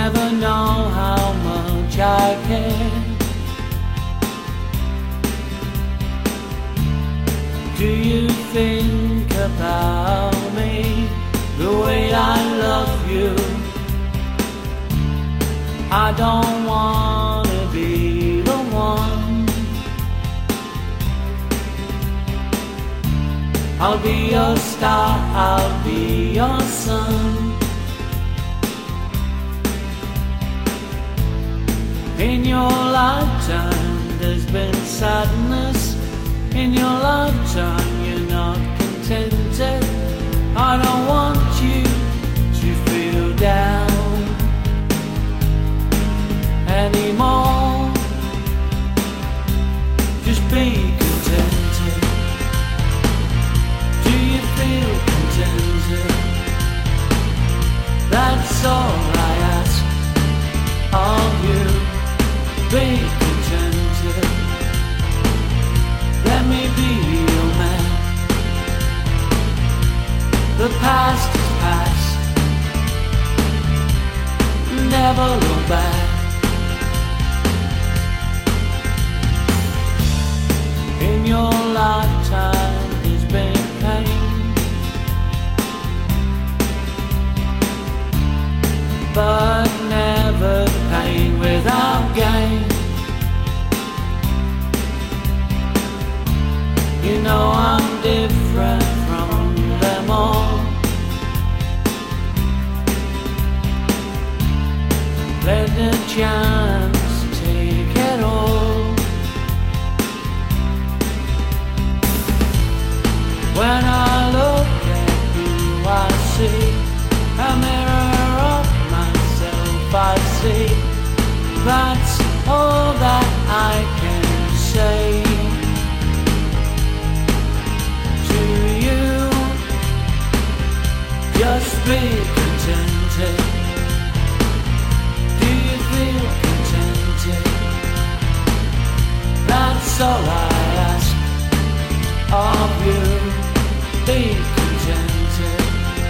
never know how much I care. Do you think about me the way I love you? I don't wanna be the one. I'll be your star, I'll be your sun. In your lifetime there's been sadness. In your lifetime you're not contented. I don't want you to feel down anymore. Just be contented. Do you feel contented? That's all I ask of you. Be contented. Let me be your man. The past is past. Never look back. In your lifetime there's been pain, but never pain without gain. You know I'm different from them all. Let the chance take it all. When I look at you I see a mirror of myself. I see that's all that I can say. Just be contented. Do you feel contented? That's all I ask of you. Be contented.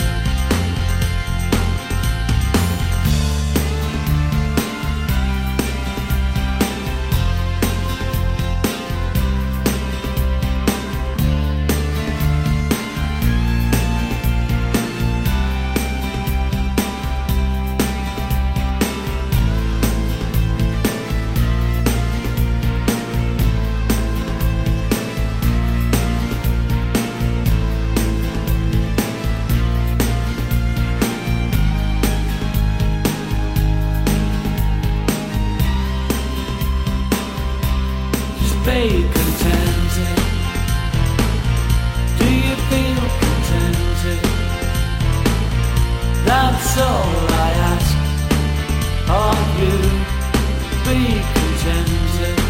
Be contented. Do you feel contented? That's all I ask of you. Be contented.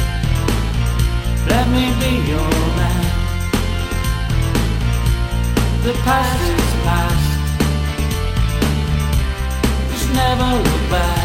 Let me be your man. The past is past. Just never look back.